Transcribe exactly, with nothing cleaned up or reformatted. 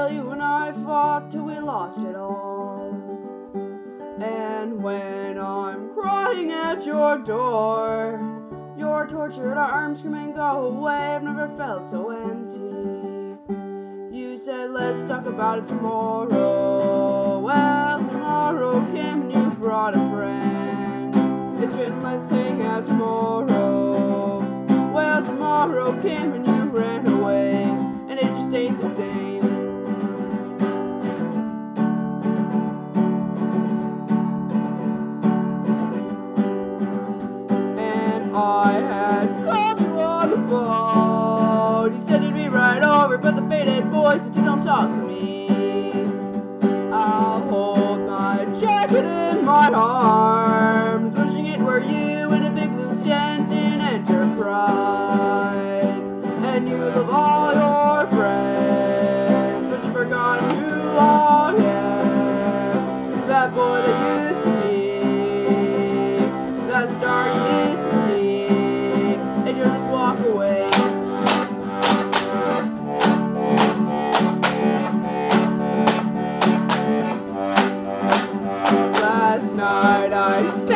Well, you and I fought till we lost it all. And when I'm crying at your door, your tortured arms screaming, go away, I've never felt so empty. You said, let's talk about it tomorrow. Well, tomorrow came and you brought a friend. It's written, let's hang out tomorrow. Well, tomorrow came and you ran away, and it just ain't the same. And I had called you on the phone. You said you'd be right over, but the faded voice said you don't talk to me. I'll hold my jacket in my arms, wishing it were you in a big blue tent in Enterprise. And you love all your friends, but you've forgotten who I am. That boy that used to be, that star you used to see, and you'll just walk away. Last night I